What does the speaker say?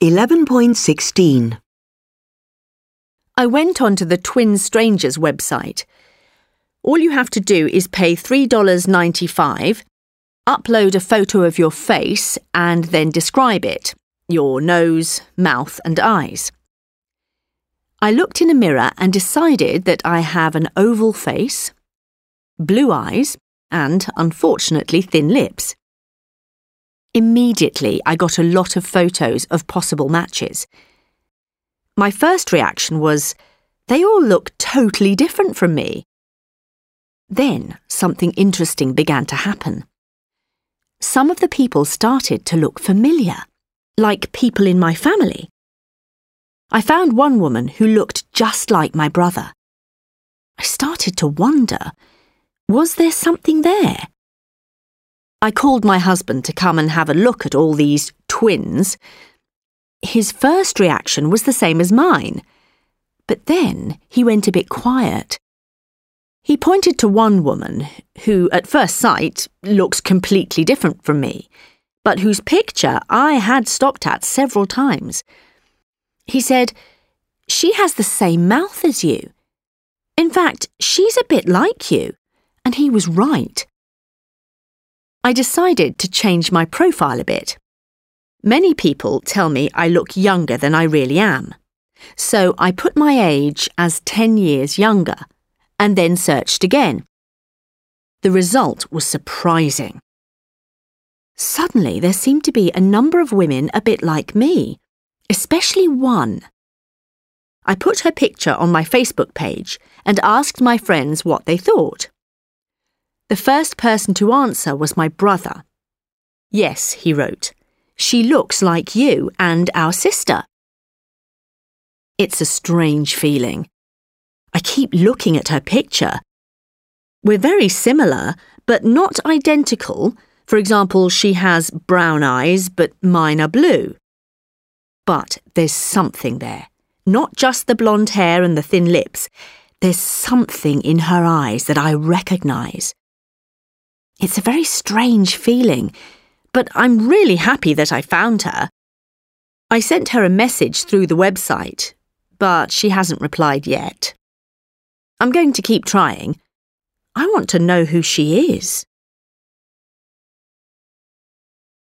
11.16. I went onto the Twin Strangers website. All you have to do is pay $3.95, upload a photo of your face and then describe it, your nose, mouth and eyes. I looked in a mirror and decided that I have an oval face, blue eyes and, unfortunately, thin lips. Immediately, I got a lot of photos of possible matches. My first reaction was, they all look totally different from me. Then something interesting began to happen. Some of the people started to look familiar, like people in my family. I found one woman who looked just like my brother. I started to wonder, was there something there? I called my husband to come and have a look at all these twins. His first reaction was the same as mine, but then he went a bit quiet. He pointed to one woman who, at first sight, looks completely different from me, but whose picture I had stopped at several times. He said, "She has the same mouth as you. In fact, she's a bit like you," and he was right. I decided to change my profile a bit. Many people tell me I look younger than I really am, so I put my age as 10 years younger and then searched again. The result was surprising. Suddenly, there seemed to be a number of women a bit like me, especially one. I put her picture on my Facebook page and asked my friends what they thought. The first person to answer was my brother. "Yes," he wrote, "she looks like you and our sister." It's a strange feeling. I keep looking at her picture. We're very similar, but not identical. For example, she has brown eyes, but mine are blue. But there's something there. Not just the blonde hair and the thin lips. There's something in her eyes that I recognise. It's a very strange feeling, but I'm really happy that I found her. I sent her a message through the website, but she hasn't replied yet. I'm going to keep trying. I want to know who she is.